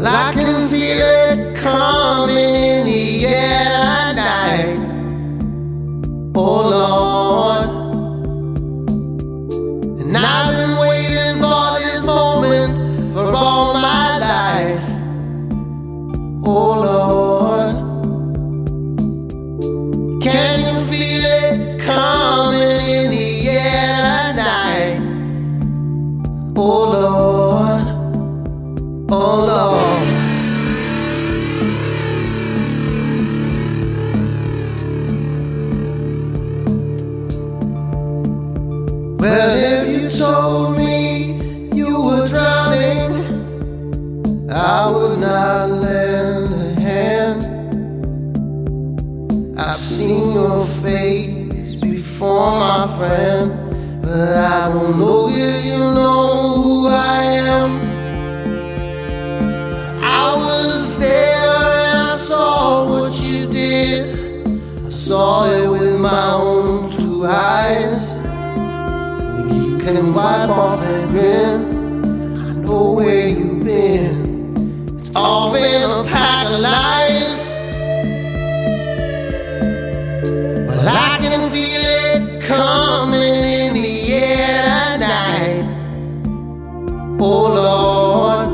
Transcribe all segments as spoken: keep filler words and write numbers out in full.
Well, I can feel it coming in the air tonight. Oh Lord, and I've been waiting for this moment for all my life. Oh Lord, can you feel it coming in the air tonight? Oh Lord, oh Lord. Well, if you told me you were drowning, I would not lend a hand. I've seen your face before, my friend, but I don't know if you know who I am. I was there and I saw what you did. I saw it with my own two eyes. You can wipe off that grin. I know where you've been. It's all been a pack of lies. Well, I can feel it coming in the air tonight. Oh Lord,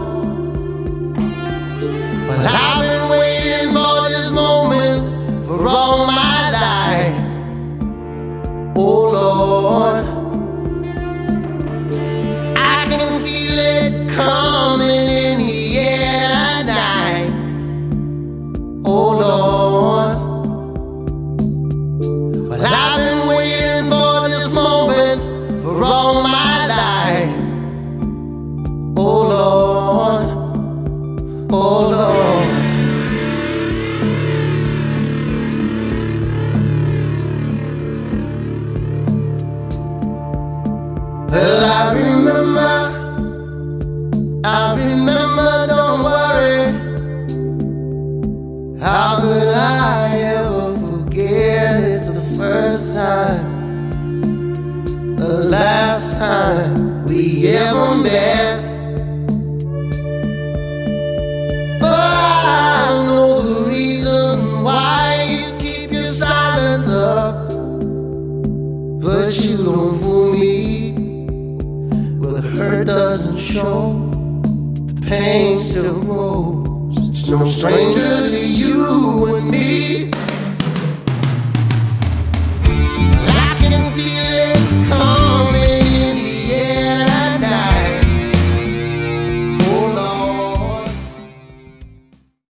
well, I've been waiting for this moment for all my life. Oh Lord, I can feel it coming in the air tonight. Oh Lord, well, I've been waiting for this moment for all my life. Oh Lord, oh Lord. Well, I remember, I remember, don't worry. How could I ever forget? It's the first time, the last time we ever met. But I know the reason why you keep your silence up. But you don't fool me. Well, the hurt doesn't show, the pain still grows. It's no stranger to you and me. Well, I can feel it come.